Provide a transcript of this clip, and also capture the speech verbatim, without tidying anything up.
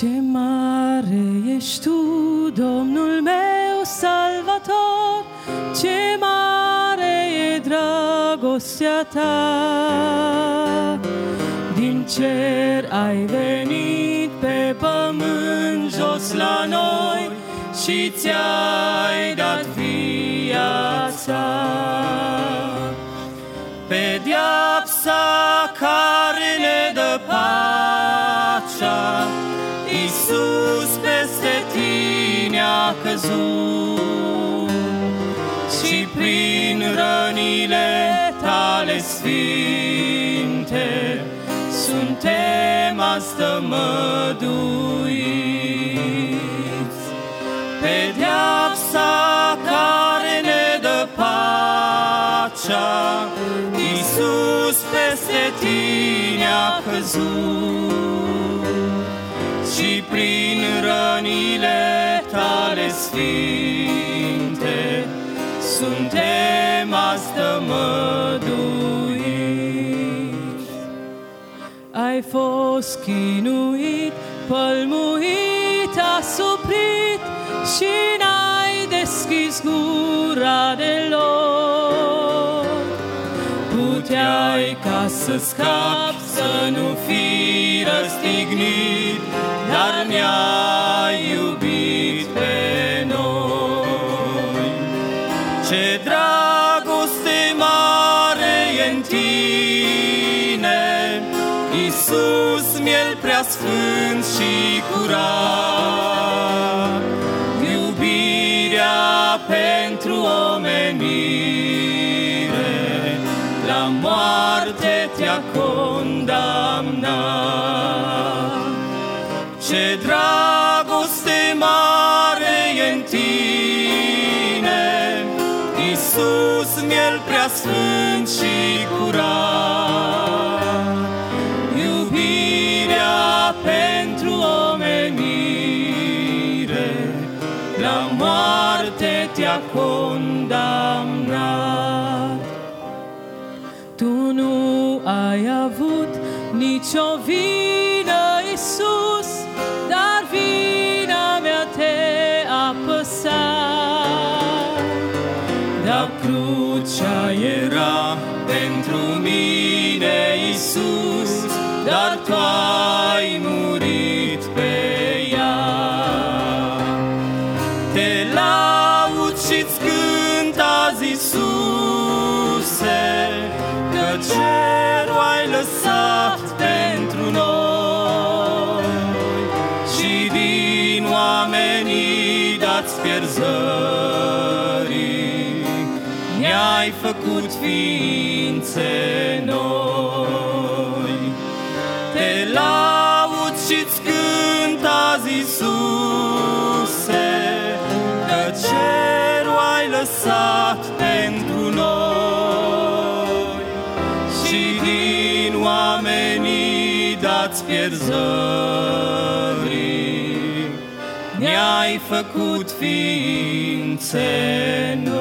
Ce mare ești tu, Domnul meu Salvator, ce mare e dragostea ta. Din cer ai venit pe pământ jos la noi și ți-ai dat viața. Pedeapsa care ne dă pacea, Iisus peste tine a căzut și prin rănile tale sfinte suntem astăzi măduiți. Pedeapsa care ne dă pacea, Iisus peste tine a căzut și prin rănile tale sfinte suntem astăzi măduiți. Ai fost chinuit, pălmuit, asuprit și n-ai deschis gura deloc. Puteai ca să scapi, să nu fii răstignit, dar ne-ai iubit pe noi. Ce dragoste mare e în tine, Iisus, miel prea sfânt și curat. Iubirea pentru omenire la moarte te-a condamnat. Ce dragoste mare e în tine, Iisus, miel prea sfânt și curat. Iubirea pentru omenire la moarte te-a condamnat. Tu nu ai avut nicio vină, Iisus, dar vina mea te-a păsat. Dar crucea era pentru mine, Iisus, dar tu ai murit pe ea. Te laud și-ți cânt azi, Iisuse, că cerul ai lăsat pentru noi și din oamenii dați pierzării ne-ai făcut ființe noi. Te laud și-ți cânt azi, Iisuse, că cerul ai lăsat pentru noi și din oamenii dați pierzării ne-ai făcut ființe noi.